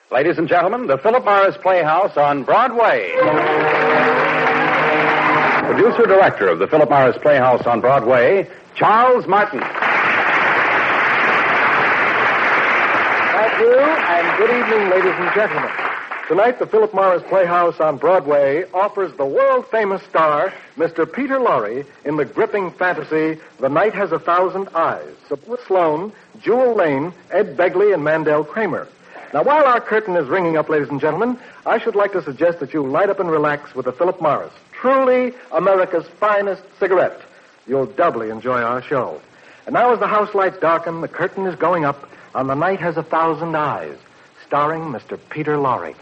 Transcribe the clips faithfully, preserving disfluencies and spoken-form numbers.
Ladies and gentlemen, the Philip Morris Playhouse on Broadway. Producer-director of the Philip Morris Playhouse on Broadway, Charles Martin. Thank you, and good evening, ladies and gentlemen. Tonight, the Philip Morris Playhouse on Broadway offers the world-famous star, Mister Peter Lorre, in the gripping fantasy, The Night Has a Thousand Eyes, with Sloan, Jewel Lane, Ed Begley, and Mandel Kramer. Now, while our curtain is ringing up, ladies and gentlemen, I should like to suggest that you light up and relax with the Philip Morris, truly America's finest cigarette. You'll doubly enjoy our show. And now, as the house lights darken, the curtain is going up on The Night Has a Thousand Eyes, starring Mister Peter Lorre.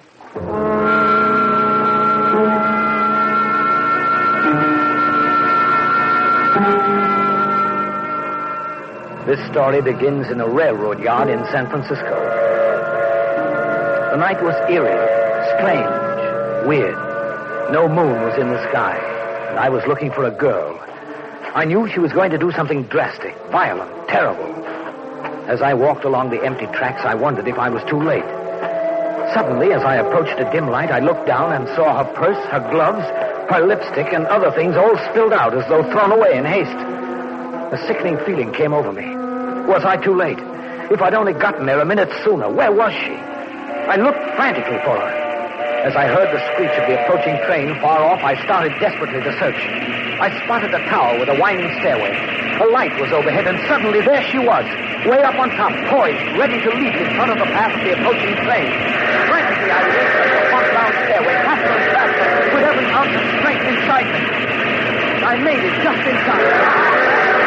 This story begins in a railroad yard in San Francisco. The night was eerie, strange, weird. No moon was in the sky, and I was looking for a girl. I knew she was going to do something drastic, violent, terrible. As I walked along the empty tracks, I wondered if I was too late. Suddenly, as I approached a dim light, I looked down and saw her purse, her gloves, her lipstick, and other things all spilled out as though thrown away in haste. A sickening feeling came over me. Was I too late? If I'd only gotten there a minute sooner, where was she? I looked frantically for her. As I heard the screech of the approaching train far off, I started desperately to search. I spotted a tower with a winding stairway. A light was overhead, and suddenly there she was, way up on top, poised, ready to leap in front of the path of the approaching train. Frantically, I raced up the front-bound stairway, faster and faster, with every ounce of strength inside me. I made it just in time.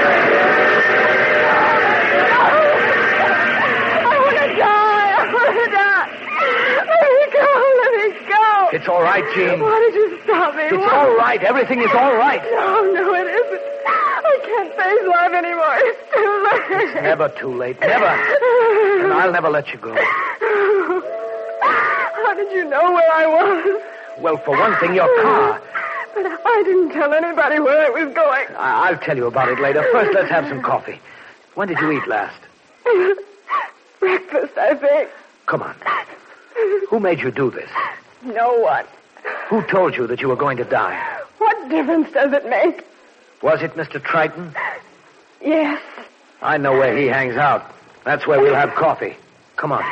It's all right, Jean. Why did you stop me? It's Why? all right. Everything is all right. No, no, it isn't. I can't face life anymore. It's too late. It's never too late. Never. And I'll never let you go. How did you know where I was? Well, for one thing, your car. But I didn't tell anybody where I was going. I- I'll tell you about it later. First, let's have some coffee. When did you eat last? Breakfast, I think. Come on. Who made you do this? No one. Who told you that you were going to die? What difference does it make? Was it Mister Triton? Yes. I know where he hangs out. That's where we'll have coffee. Come on.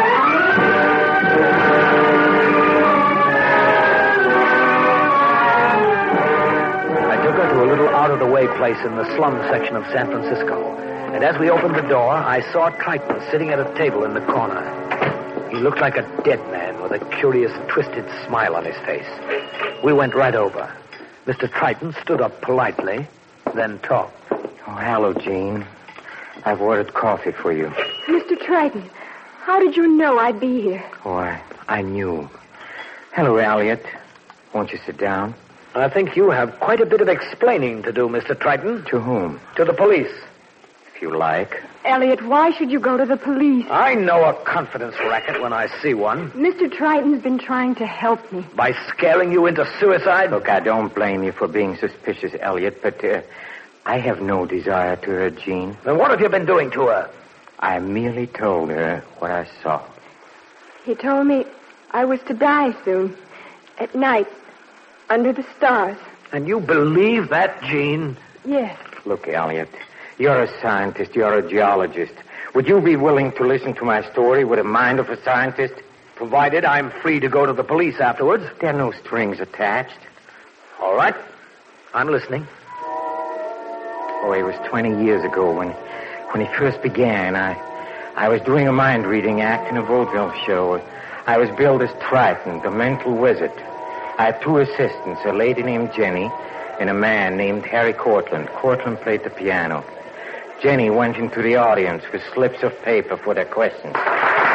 I took her to a little out-of-the-way place in the slum section of San Francisco. And as we opened the door, I saw Triton sitting at a table in the corner. He looked like a dead man with a curious, twisted smile on his face. We went right over. Mister Triton stood up politely, then talked. Oh, hello, Jean. I've ordered coffee for you. Mister Triton, how did you know I'd be here? Oh, I, I knew. Hello, Elliot. Won't you sit down? I think you have quite a bit of explaining to do, Mister Triton. To whom? To the police. If you like. Elliot, why should you go to the police? I know a confidence racket when I see one. Mister Triton's been trying to help me. By scaring you into suicide? Look, I don't blame you for being suspicious, Elliot, but uh, I have no desire to hurt Jean. Then what have you been doing to her? I merely told her what I saw. He told me I was to die soon. At night. Under the stars. And you believe that, Jean? Yes. Look, Elliot, you're a scientist. You're a geologist. Would you be willing to listen to my story with the mind of a scientist? Provided I'm free to go to the police afterwards. There are no strings attached. All right. I'm listening. Oh, it was twenty years ago when when it first began. I I was doing a mind-reading act in a vaudeville show. I was billed as Triton, the mental wizard. I had two assistants, a lady named Jenny and a man named Harry Cortland. Cortland played the piano. Jenny went into the audience with slips of paper for their questions. The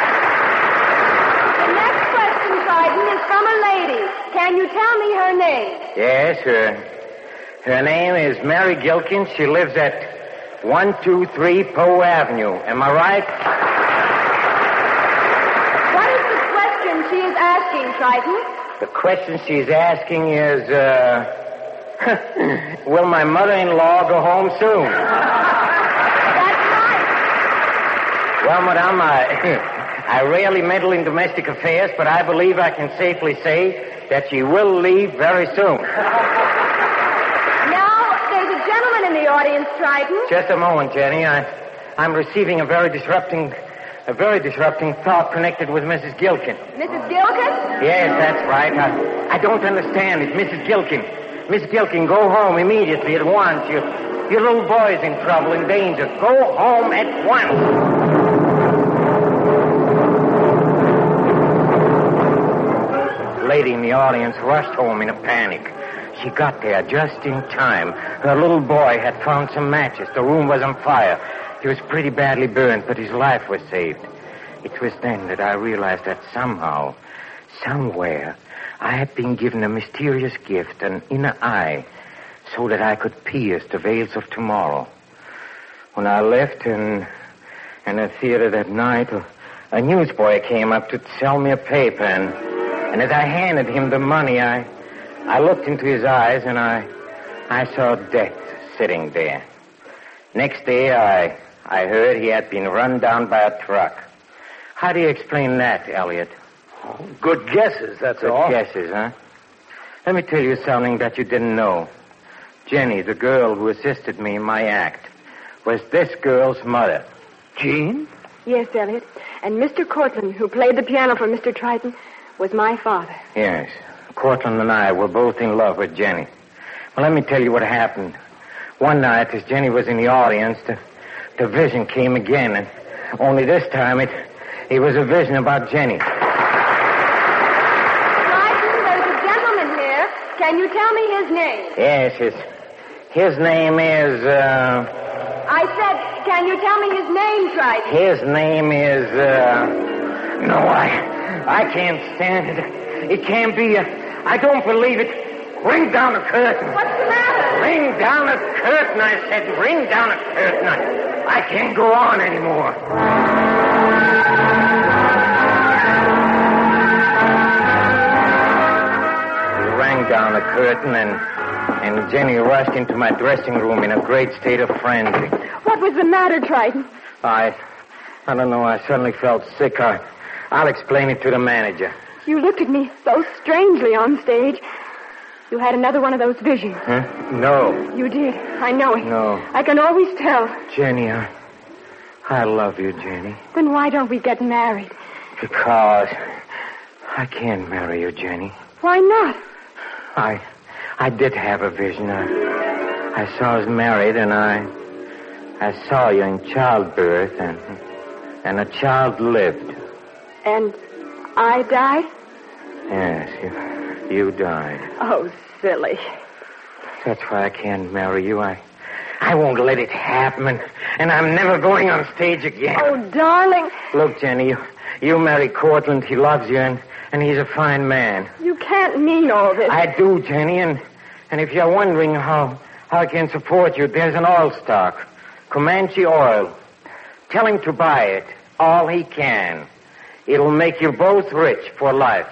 next question, Triton, is from a lady. Can you tell me her name? Yes, her, her name is Mary Gilkins. She lives at one two three Poe Avenue. Am I right? What is the question she is asking, Triton? The question she's asking is, uh... will my mother-in-law go home soon? That's right. Well, madame, I, I rarely meddle in domestic affairs, but I believe I can safely say that she will leave very soon. Now, there's a gentleman in the audience, Triton. Just a moment, Jenny. I, I'm receiving a very disrupting, a very disrupting thought connected with Missus Gilkin. Missus Gilkin? Yes, that's right. I, I don't understand. It's Missus Gilkin. Miss Gilkin, go home immediately at once. Your, your little boy's in trouble, in danger. Go home at once. The lady in the audience rushed home in a panic. She got there just in time. Her little boy had found some matches. The room was on fire. He was pretty badly burned, but his life was saved. It was then that I realized that somehow, somewhere, I had been given a mysterious gift, an inner eye, so that I could pierce the veils of tomorrow. When I left in, in a theater that night, a, a newsboy came up to sell me a paper, and, and as I handed him the money, I, I looked into his eyes, and I, I saw death sitting there. Next day, I, I heard he had been run down by a truck. How do you explain that, Elliot? Oh, good guesses, that's Good all. guesses, huh? Let me tell you something that you didn't know. Jenny, the girl who assisted me in my act, was this girl's mother. Jean? Yes, Elliot. And Mister Cortland, who played the piano for Mister Triton, was my father. Yes. Cortland and I were both in love with Jenny. Well, let me tell you what happened. One night, as Jenny was in the audience, the, the vision came again, and only this time it, it was a vision about Jenny. Can you tell me his name? Yes, his, his name is, uh... I said, can you tell me his name, Triton? His name is, uh... No, I... I can't stand it. It can't be. Uh, I don't believe it. Ring down the curtain. What's the matter? Ring down the curtain, I said. Ring down the curtain. I, I can't go on anymore. Down the curtain, and and Jenny rushed into my dressing room in a great state of frenzy. What was the matter, Triton? I, I don't know. I suddenly felt sick. I, I'll explain it to the manager. You looked at me so strangely on stage. You had another one of those visions. Huh? No. You did. I know it. No. I can always tell. Jenny, I, I love you, Jenny. Then why don't we get married? Because I can't marry you, Jenny. Why not? I, I did have a vision. I, I saw us married, and I, I saw you in childbirth, and, and a child lived. And I died? Yes, you, you died. Oh, silly. That's why I can't marry you. I, I won't let it happen, and, and I'm never going on stage again. Oh, darling. Look, Jenny, you, you marry Cortland. He loves you, and, and he's a fine man. You can't mean all this. I do, Jenny, and, and if you're wondering how, how I can support you, there's an oil stock, Comanche Oil. Tell him to buy it, all he can. It'll make you both rich for life.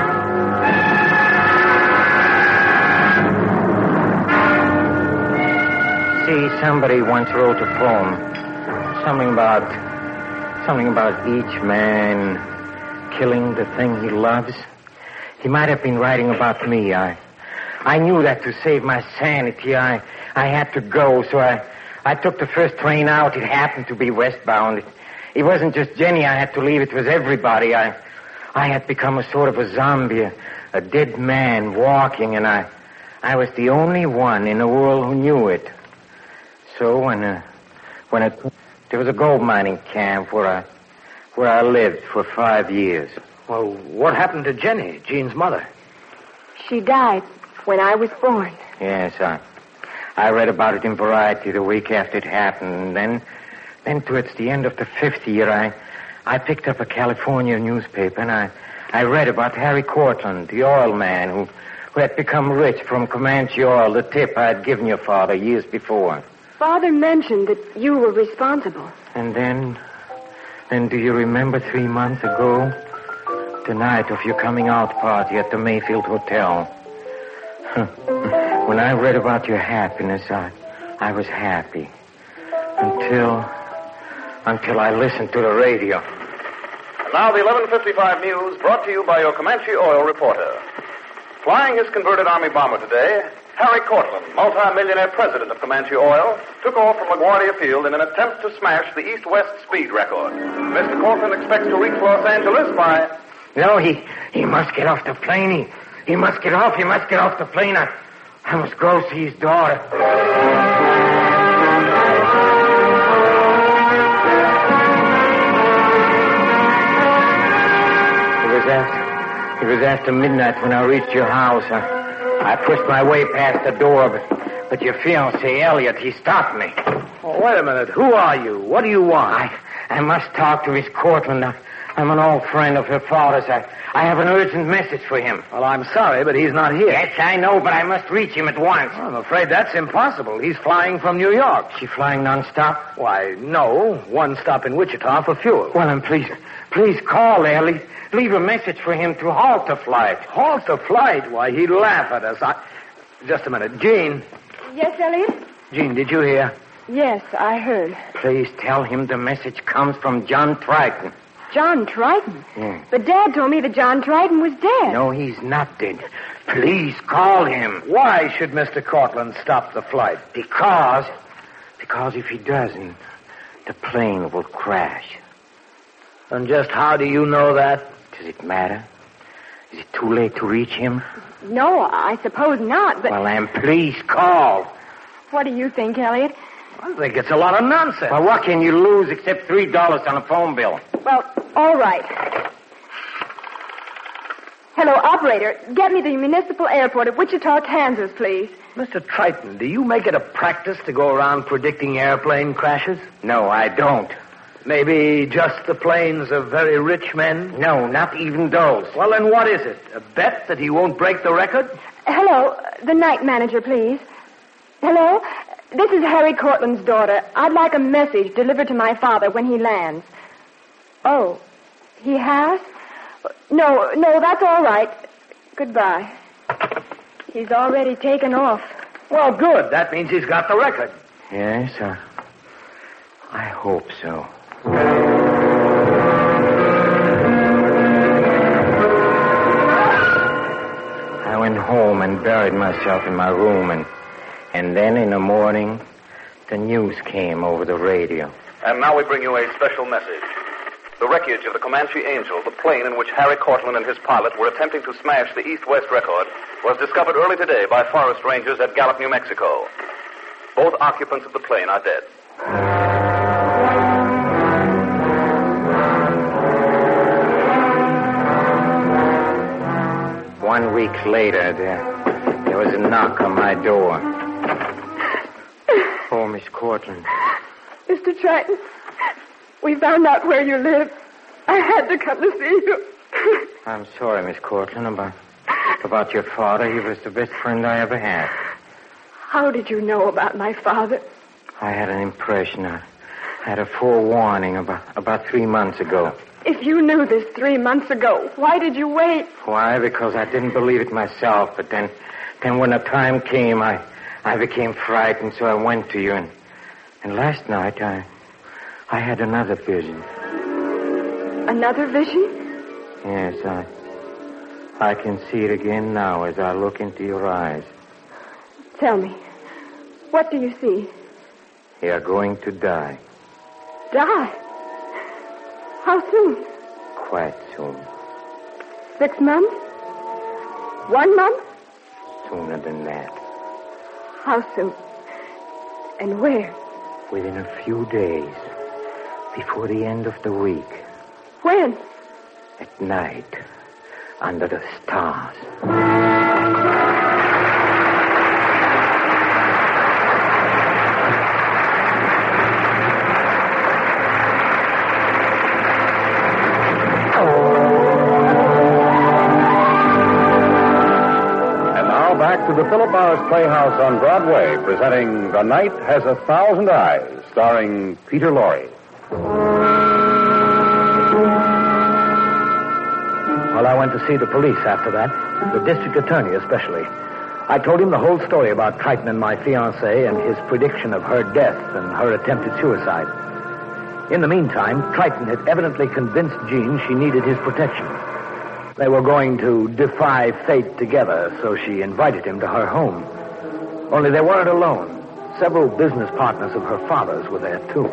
See, somebody once wrote a poem. Something about... Something about each man killing the thing he loves. He might have been writing about me. I... I knew that to save my sanity, I... I had to go, so I... I took the first train out. It happened to be westbound. It, it wasn't just Jenny I had to leave. It was everybody. I... I had become a sort of a zombie, a, a dead man walking, and I... I was the only one in the world who knew it. So when, uh, when it, there was a gold mining camp where I, where I lived for five years. Well, what happened to Jenny, Jean's mother? She died when I was born. Yes, I, I read about it in Variety the week after it happened. And then, then towards the end of the fifth year, I, I picked up a California newspaper, and I, I read about Harry Cortland, the oil man who, who had become rich from Comanche Oil, the tip I had given your father years before. Father mentioned that you were responsible. And then, then do you remember three months ago, the night of your coming out party at the Mayfield Hotel? When I read about your happiness, I, I was happy. Until, until I listened to the radio. now the eleven fifty-five news brought to you by your Comanche Oil reporter. Flying his converted Army bomber today, Harry Cortland, multi-millionaire president of Comanche Oil, took off from LaGuardia Field in an attempt to smash the east-west speed record. Mister Cortland expects to reach Los Angeles by... No, he he must get off the plane. He, he must get off. He must get off the plane. I, I must go see his daughter. It was after, it was after midnight when I reached your house. I, I pushed my way past the door, but, but your fiancé, Elliot, he stopped me. Oh, wait a minute. Who are you? What do you want? I, I must talk to Miss Cortland. I, I'm an old friend of her father's. I, I have an urgent message for him. Well, I'm sorry, but he's not here. Yes, I know, but I must reach him at once. I'm afraid that's impossible. He's flying from New York. Is she flying nonstop? Why, no. One stop in Wichita for fuel. Well, then please, please call there. Leave, leave a message for him to halt the flight. Halt the flight? Why, he'd laugh at us. I... Just a minute. Jean. Yes, Elliot? Jean, did you hear? Yes, I heard. Please tell him the message comes from John Triton. John Triton? Yeah. But Dad told me that John Triton was dead. No, he's not dead. Please call him. Why should Mister Cortland stop the flight? Because, because if he doesn't, the plane will crash. And just how do you know that? Does it matter? Is it too late to reach him? No, I suppose not, but... Well, then, please call. What do you think, Elliot? I think it's a lot of nonsense. Well, what can you lose except three dollars on a phone bill? Well, all right. Hello, operator. Get me the municipal airport at Wichita, Kansas, please. Mister Triton, do you make it a practice to go around predicting airplane crashes? No, I don't. Maybe just the planes of very rich men? No, not even those. Well, then what is it? A bet that he won't break the record? Hello, the night manager, please. Hello? This is Harry Cortland's daughter. I'd like a message delivered to my father when he lands. Oh, he has? No, no, that's all right. Goodbye. He's already taken off. Well, good. That means he's got the record. Yes, uh, I hope so. I went home and buried myself in my room, and and then in the morning, the news came over the radio. And now we bring you a special message. The wreckage of the Comanche Angel, the plane in which Harry Cortland and his pilot were attempting to smash the east-west record, was discovered early today by forest rangers at Gallup, New Mexico. Both occupants of the plane are dead. One week later, there, there was a knock on my door. Oh, Miss Cortland. Mister Triton, we found out where you live. I had to come to see you. I'm sorry, Miss Cortland, about, about your father. He was the best friend I ever had. How did you know about my father? I had an impression. I had a forewarning about, about three months ago. If you knew this three months ago, why did you wait? Why? Because I didn't believe it myself. But then, then when the time came, I, I became frightened, so I went to you. And, and last night, I, I had another vision. Another vision? Yes, I, I can see it again now as I look into your eyes. Tell me, what do you see? You're going to die. Die? How soon? Quite soon. Six months? One month? Sooner than that. How soon? And where? Within a few days. Before the end of the week. When? At night. Under the stars. Back to the Philip Morris Playhouse on Broadway, presenting The Night Has a Thousand Eyes, starring Peter Lorre. Well, I went to see the police after that, the district attorney especially. I told him the whole story about Triton and my fiancée and his prediction of her death and her attempted suicide. In the meantime, Triton had evidently convinced Jean she needed his protection. They were going to defy fate together, so she invited him to her home. Only they weren't alone. Several business partners of her father's were there, too.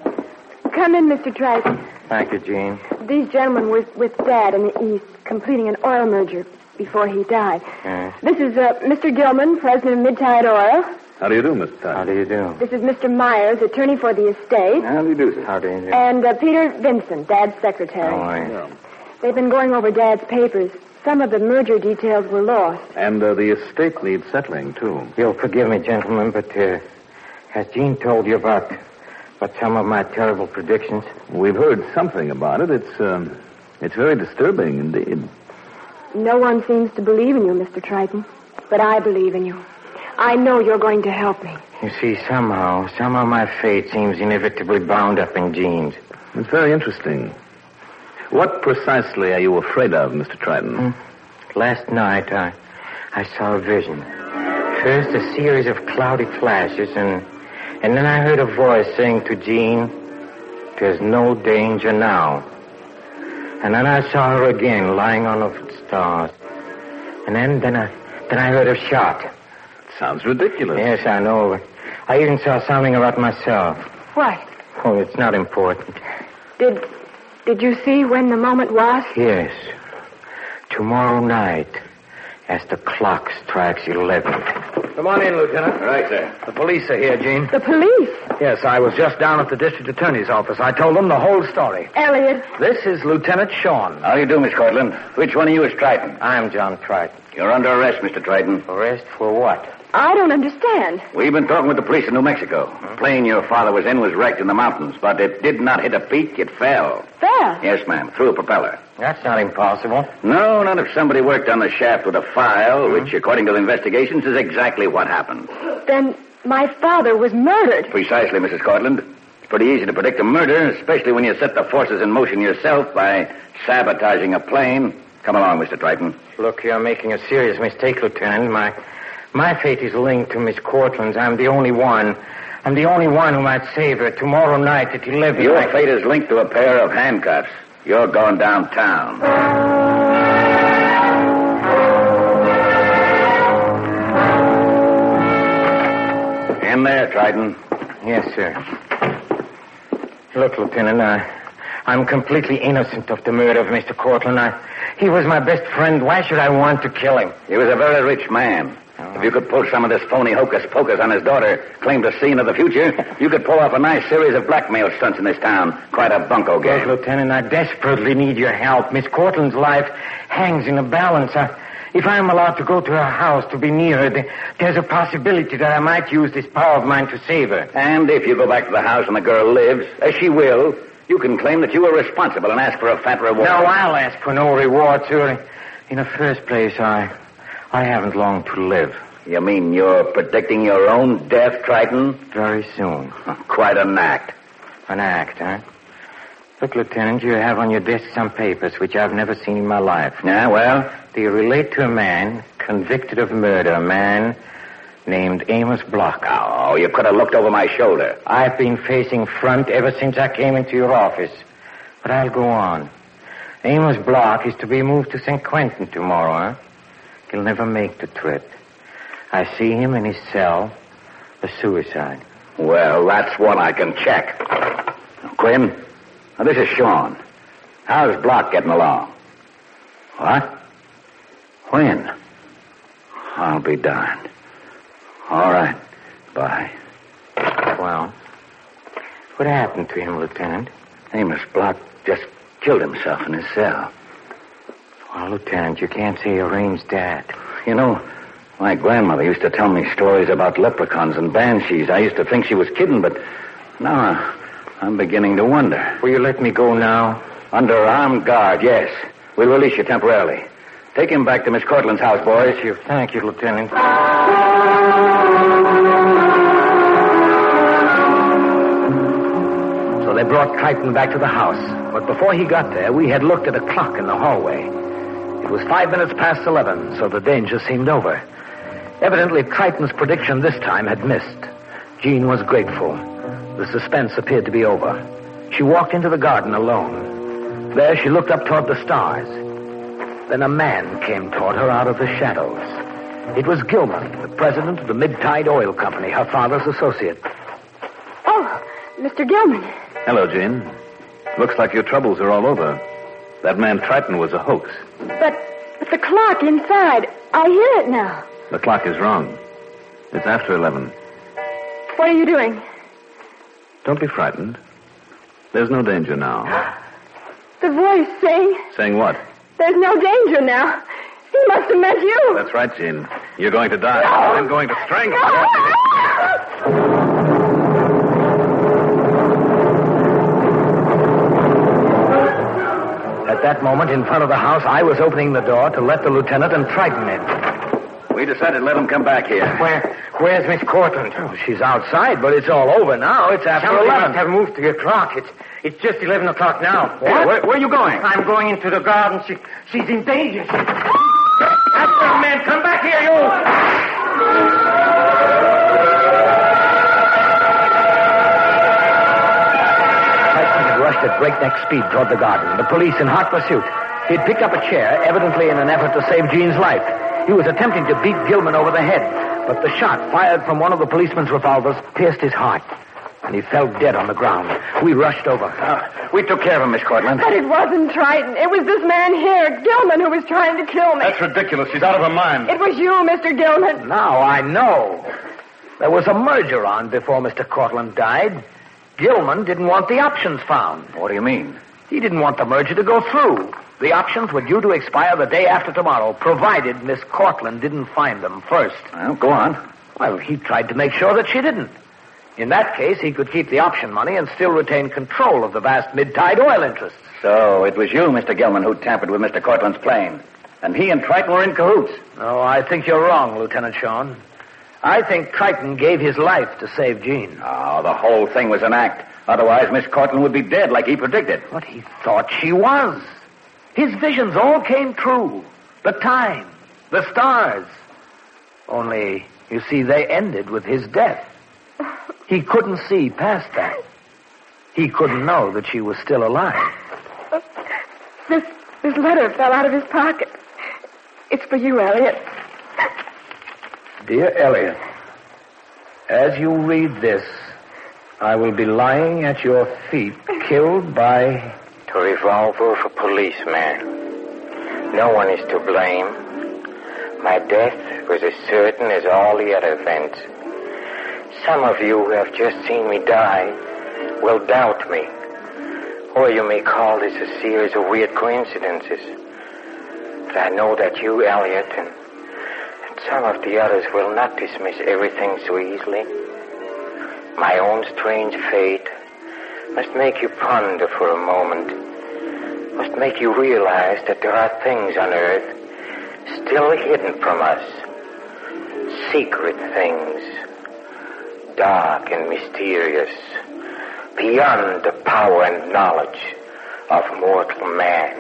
Come in, Mister Triton. Thank you, Jean. These gentlemen were with Dad in the East, completing an oil merger before he died. Yes. This is uh, Mister Gilman, president of Mid-Tide Oil. How do you do, Mister Tyler? How do you do? This is Mister Myers, attorney for the estate. How do you do, sir? How do you do? And uh, Peter Vincent, Dad's secretary. Oh, I... Yeah. They've been going over Dad's papers. Some of the merger details were lost. And uh, the estate needs settling, too. You'll forgive me, gentlemen, but uh, has Jean told you about, about some of my terrible predictions? We've heard something about it. It's, um, it's very disturbing indeed. No one seems to believe in you, Mister Triton. But I believe in you. I know you're going to help me. You see, somehow, somehow my fate seems inevitably bound up in Jean's. It's very interesting. What precisely are you afraid of, Mister Triton? Hmm. Last night, I, I saw a vision. First, a series of cloudy flashes, and, and then I heard a voice saying to Jean, "There's no danger now." And then I saw her again, lying on the stars. And then, then I, then I heard a shot. Sounds ridiculous. Yes, I know, but I even saw something about myself. What? Oh, it's not important. Did did you see when the moment was? Yes. Tomorrow night, as the clock strikes eleven. Come on in, Lieutenant. Right, sir. The police are here, Jean. The police? Yes, I was just down at the district attorney's office. I told them the whole story. Elliot. This is Lieutenant Sean. How do you do, Miss Cortland? Which one of you is Triton? I'm John Triton. You're under arrest, Mister Triton. Arrest for what? I don't understand. We've been talking with the police in New Mexico. The plane your father was in was wrecked in the mountains, but it did not hit a peak. It fell. Fell? Yes, ma'am, through a propeller. That's not impossible. No, not if somebody worked on the shaft with a file, mm-hmm. which, according to the investigations, is exactly what happened. Then my father was murdered. Precisely, Missus Cortland. It's pretty easy to predict a murder, especially when you set the forces in motion yourself by sabotaging a plane. Come along, Mister Triton. Look, you're making a serious mistake, Lieutenant. My my fate is linked to Miss Cortland's. I'm the only one. I'm the only one who might save her tomorrow night at eleven. Your I... fate is linked to a pair of handcuffs. You're going downtown. In there, Triton. Yes, sir. Look, Lieutenant, I, I'm completely innocent of the murder of Mister Cortland. I, he was my best friend. Why should I want to kill him? He was a very rich man. Oh. If you could pull some of this phony hocus-pocus on his daughter, claim to see into the future, you could pull off a nice series of blackmail stunts in this town. Quite a bunco game. Look, Lieutenant, I desperately need your help. Miss Cortland's life hangs in a balance. I, if I'm allowed to go to her house to be near her, there, there's a possibility that I might use this power of mine to save her. And if you go back to the house and the girl lives, as she will, you can claim that you were responsible and ask for a fat reward. No, I'll ask for no reward, sir. In the first place, I, I haven't long to live. You mean you're predicting your own death, Triton? Very soon. Quite an act. An act, huh? Look, Lieutenant, you have on your desk some papers which I've never seen in my life. Yeah, well? They relate to a man convicted of murder, a man named Amos Block. Oh, you could have looked over my shoulder. I've been facing front ever since I came into your office. But I'll go on. Amos Block is to be moved to Saint Quentin tomorrow, huh? He'll never make the trip. I see him in his cell, a suicide. Well, that's one I can check. Quinn, now this is Sean. How's Block getting along? What? When? I'll be darned. All right. Bye. Well, what happened to him, Lieutenant? Amos Block just killed himself in his cell. Well, Lieutenant, you can't say he arranged that. You know, my grandmother used to tell me stories about leprechauns and banshees. I used to think she was kidding, but now I'm beginning to wonder. Will you let me go now? Under armed guard, yes. We'll release you temporarily. Take him back to Miss Cortland's house, boys. Thank you, Thank you, Lieutenant. So they brought Triton back to the house. But before he got there, we had looked at a clock in the hallway. It was five minutes past eleven, so the danger seemed over. Evidently, Triton's prediction this time had missed. Jean was grateful. The suspense appeared to be over. She walked into the garden alone. There she looked up toward the stars. Then a man came toward her out of the shadows. It was Gilman, the president of the Mid-Tide Oil Company, her father's associate. Oh, Mister Gilman. Hello, Jean. Looks like your troubles are all over. That man Triton was a hoax. But, but the clock inside, I hear it now. The clock is wrong. It's after eleven. What are you doing? Don't be frightened. There's no danger now. The voice saying... Saying what? There's no danger now. He must have meant you. That's right, Jean. You're going to die. No. I'm going to strangle you. No. At that moment, in front of the house, I was opening the door to let the lieutenant and Triton in. We decided to let him come back here. Where, where's Miss Cortland? Oh, she's outside, but it's all over now. It's after Somebody eleven. must have moved the clock. It's, it's just eleven o'clock now. What? Where, where are you going? I'm going into the garden. She, she's in danger. She... After her, man. Come back here, you. Triton had rushed at breakneck speed toward the garden, the police in hot pursuit. He'd picked up a chair, evidently in an effort to save Jean's life. He was attempting to beat Gilman over the head, but the shot fired from one of the policeman's revolvers pierced his heart, and he fell dead on the ground. We rushed over. Uh, we took care of him, Miss Cortland. But it wasn't Triton. It was this man here, Gilman, who was trying to kill me. That's ridiculous. She's out of her mind. It was you, Mister Gilman. Now I know. There was a merger on before Mister Cortland died. Gilman didn't want the options found. What do you mean? He didn't want the merger to go through. The options were due to expire the day after tomorrow, provided Miss Cortland didn't find them first. Well, go on. Well, he tried to make sure that she didn't. In that case, he could keep the option money and still retain control of the vast Mid-Tide oil interests. So it was you, Mister Gilman, who tampered with Mister Cortland's plane. And he and Triton were in cahoots. No, I think you're wrong, Lieutenant Shawn. I think Triton gave his life to save Jean. Oh, the whole thing was an act. Otherwise, Miss Cortland would be dead like he predicted. But he thought she was. His visions all came true. The time, the stars. Only, you see, they ended with his death. He couldn't see past that. He couldn't know that she was still alive. This, this letter fell out of his pocket. It's for you, Elliot. Dear Elliot, as you read this, I will be lying at your feet, killed by... The revolver of a policeman. No one is to blame. My death was as certain as all the other events. Some of you who have just seen me die will doubt me. Or you may call this a series of weird coincidences. But I know that you, Elliot, and, and some of the others will not dismiss everything so easily. My own strange fate must make you ponder for a moment, must make you realize that there are things on earth still hidden from us, secret things, dark and mysterious, beyond the power and knowledge of mortal man.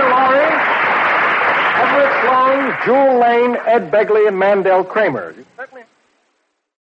Jewel Lane, Ed Begley, and Mandel Kramer. You certainly